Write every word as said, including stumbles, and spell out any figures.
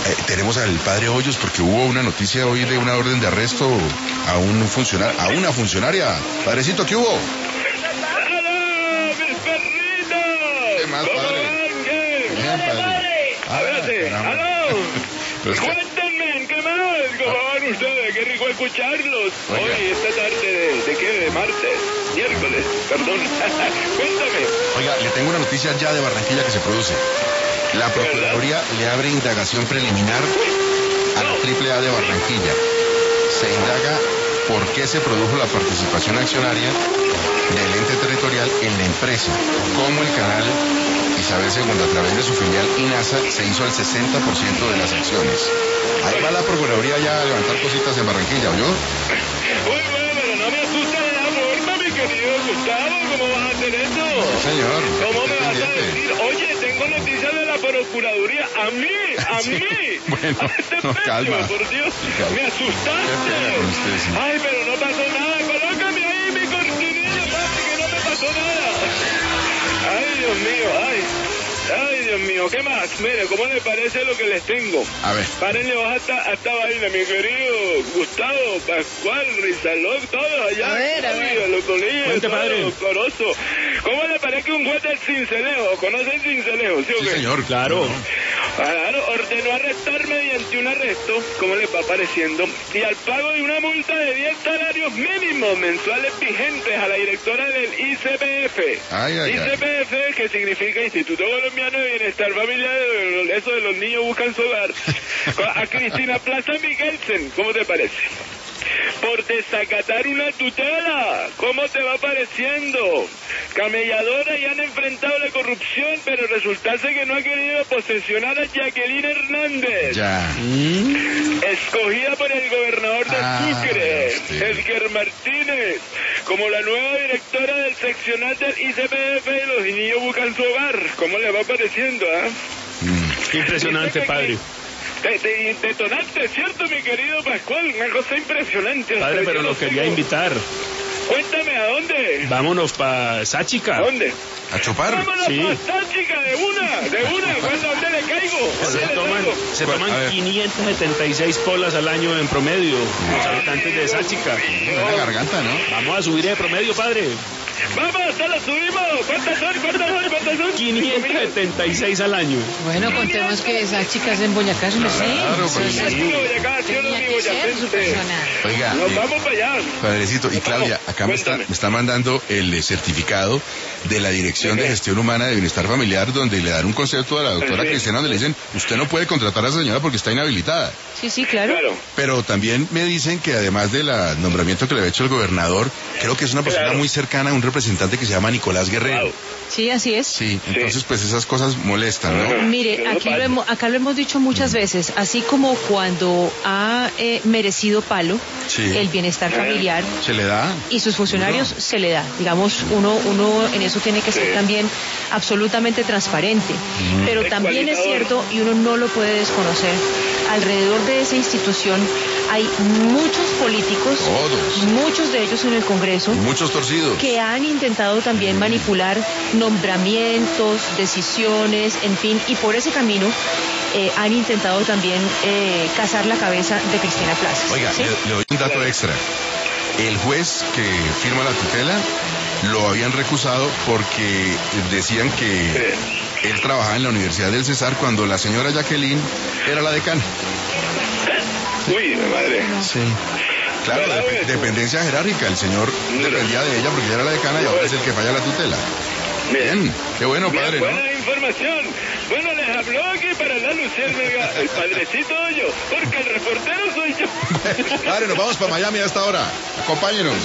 Eh, tenemos al padre Hoyos porque hubo una noticia hoy de una orden de arresto a un funcionario, a una funcionaria. Padrecito, ¿qué hubo? ¡Aló, mis perritos! ¿Qué más, ¿Cómo padre? van? ¿Qué? Bien, padre. Ábrase. Ah, caramba. ¡Aló! Pero es que- Cuéntenme, ¿qué más? ¿Cómo van ustedes? Qué rico escucharlos. Oiga. Hoy, esta tarde de, ¿de qué? De martes, miércoles, perdón. Cuéntame. Oiga, le tengo una noticia ya de Barranquilla que se produce. La Procuraduría le abre indagación preliminar a la Triple A de Barranquilla. Se indaga por qué se produjo la participación accionaria del ente territorial en la empresa, cómo el canal Isabel segunda a través de su filial INASA se hizo el sesenta por ciento de las acciones. Ahí va la Procuraduría ya a levantar cositas en Barranquilla, ¿oyó? Uy, bueno, pero no me asusta de la forma, mi querido Gustavo. ¿Cómo vas a hacer eso? Señor. ¿Cómo me esté vas a pendiente. decir? Oye, tengo noticias de la Procuraduría. A mí, a Sí. mí. Bueno, A este no, precio, calma. por Dios. Calma. Me Qué asustaste. pena con usted, sí. Ay, pero no pasó nada. Colócame ahí mi cortinilla, papi, que no me pasó nada. Ay, Dios mío, ay. Ay, Dios mío, ¿qué más? Mire, ¿cómo le parece lo que les tengo? A ver. Párenle hasta, hasta vaina, mi querido Gustavo, Pascual, Rizalón, todos allá. A ver, a ver. Los colillos, Cuente, todos, padre. los corosos. ¿Cómo le parece un juez del Cincelejo? ¿Conocen Cincelejo? ¿Sí o Sí, qué? señor. Claro. Claro, ordenó arrestar mediante un arresto, como le va pareciendo, y al pago de una multa de diez salarios mínimos mensuales vigentes a la directora del I C B F. Ay, ay, ay. I C B F, que significa Instituto Colombiano de Bienestar Familiar, eso de los niños buscan su hogar, a Cristina Plaza Miguelsen. ¿Cómo te parece? Por desacatar una tutela. ¿Cómo te va pareciendo? Camelladora y han enfrentado la corrupción, pero resultase que no ha querido posesionar a Jacqueline Hernández, Ya. escogida por el gobernador de Ah, Sucre, usted. Edgar Martínez, como la nueva directora del seccional del I C B F de los niños buscan su hogar. ¿Cómo le va pareciendo, ah? Mm. Impresionante, padre. Te, te, detonante, ¿cierto, mi querido Pascual? Una cosa impresionante. Padre, Yo pero no lo quería tengo- invitar. Cuéntame, ¿a dónde? Vámonos pa' Sáchica. ¿A dónde? ¿A chupar? Vámonos, Sí. pa' chica, de una, de una. ¿Cuándo, dónde le caigo? Se ¿Dónde le toman, caigo? se Bueno, a toman ver. quinientas setenta y seis polas al año en promedio, los habitantes de Sáchica. Buena garganta, ¿no? Vamos a subir de promedio, padre. Vamos, ya lo subimos. ¿Cuántas son? ¿Cuántas son? ¿Cuántas son? quinientas setenta y seis al año. Bueno, contemos que esas chicas en Boyacá son así. Claro, Eso pues es sí. así. Tenía Tenía que ser su persona. Oiga, Nos eh, vamos para allá. padrecito, y Claudia, acá me está, Cuéntame. me está mandando el eh, certificado de la Dirección ¿De de qué? Gestión Humana de Bienestar Familiar, donde le dan un concepto a la doctora Sí. Cristiana, donde le dicen, usted no puede contratar a esa señora porque está inhabilitada. Sí, sí, claro. Claro. Pero también me dicen que además del nombramiento que le había hecho el gobernador, creo que es una persona Claro. muy cercana a un representante que se llama Nicolás Guerrero. Wow. Sí, así es. Sí, entonces pues esas cosas molestan, ¿no? Ajá. Mire, Pero no aquí lo pasa. hemos, acá lo hemos dicho muchas veces, así como cuando ha eh, merecido palo Sí. el bienestar Ajá. familiar ¿Se le da? y sus funcionarios se le da. Digamos, uno, uno en eso tiene que ser Sí. también absolutamente transparente. Pero también es Ecualizador. cierto, y uno no lo puede desconocer, alrededor de esa institución hay muchos políticos, Todos. muchos de ellos en el Congreso, Muchos torcidos. que han intentado también manipular nombramientos, decisiones, en fin, y por ese camino eh, han intentado también eh, cazar la cabeza de Cristina Plaza. Oiga, ¿sí? le, le doy un dato extra. El juez que firma la tutela lo habían recusado porque decían que él trabajaba en la Universidad del Cesar cuando la señora Jacqueline era la decana. Uy, mi madre. Sí. Claro, ¿Verdad, dep- eso? dependencia jerárquica. El señor dependía de ella porque ella era la decana y ahora es el que falla la tutela. Bien, qué bueno, Bien, padre, ¿no? buena información. Bueno, les habló aquí para la Luciérnaga, el padrecito yo, porque el reportero soy yo. Padre, nos vamos para Miami a esta hora. Acompáñenos.